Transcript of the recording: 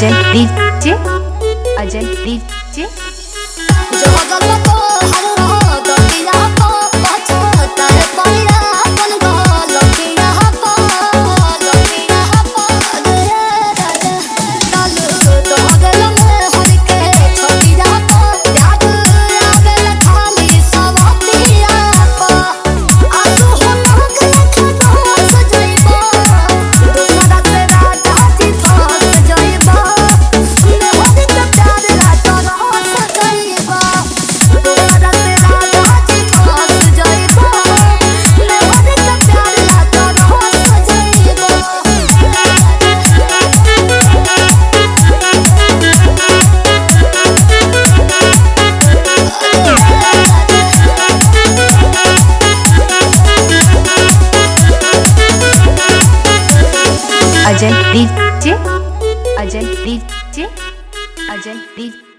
Ajay DJ Ajay DJ जो गल्ला को हर हो तो पिया को पाछो तार कोइरा बन गो लोकिया को रे राजा डालू तो गल में हर के छोटिया को याद आवे खाली सवतिया को आसू हो गल खनो सजइबो दूसरा से राजा जी फस जइबो मैं होदी त प्यार रात रह सजइबो दूसरा से राजा जी फस जइबो मैं होदी त प्यार रात रह सजइबो Ajay DJ Ajay DJ Ajay DJ